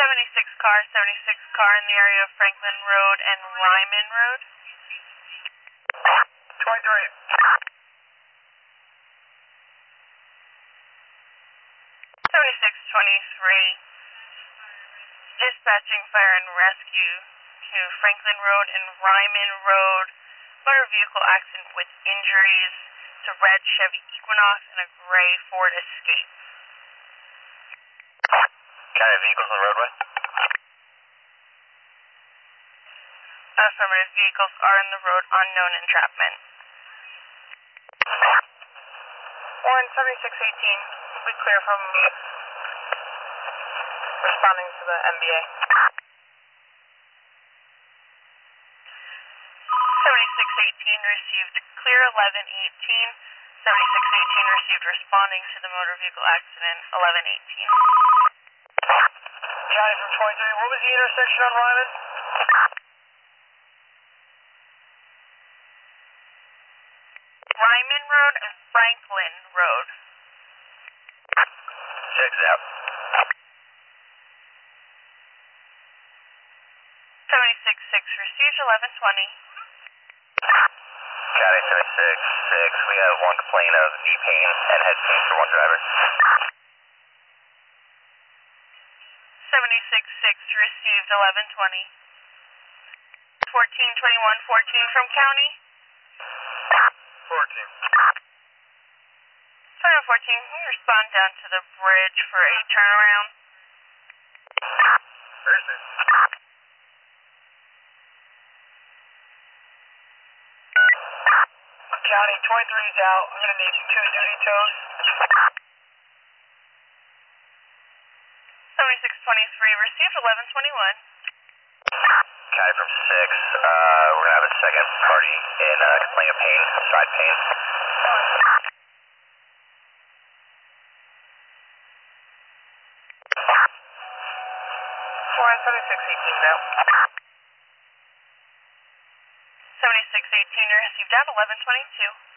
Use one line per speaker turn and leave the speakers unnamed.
76 car in the area of Franklin Road and Ryman Road.
23.
7623. Dispatching fire and rescue to Franklin Road and Ryman Road. Motor vehicle accident with injuries to red Chevy Equinox and a gray Ford Escape.
County vehicles on the roadway?
Affirmative, vehicles are in the road, unknown entrapment.
Warren 7618, we clear from responding to the MBA.
7618 received clear 1118. 7618 received responding to the motor vehicle accident 1118.
County from 23, what was the intersection on Ryman?
Ryman Road and Franklin Road.
Checks out.
766 received 1120.
County 766, we have one complaint of knee pain and head pain for one driver.
766 received 1120. 142114 from County.
14.
2114, we respond down to the bridge for a turnaround.
Thursday. County 23 is out. I'm going to need 2 duty tows.
7623 received 1121.
County from 6, we're going to have a second party in complaint of pain, side pain.
Warren 7618 now.
7618 received out 1122.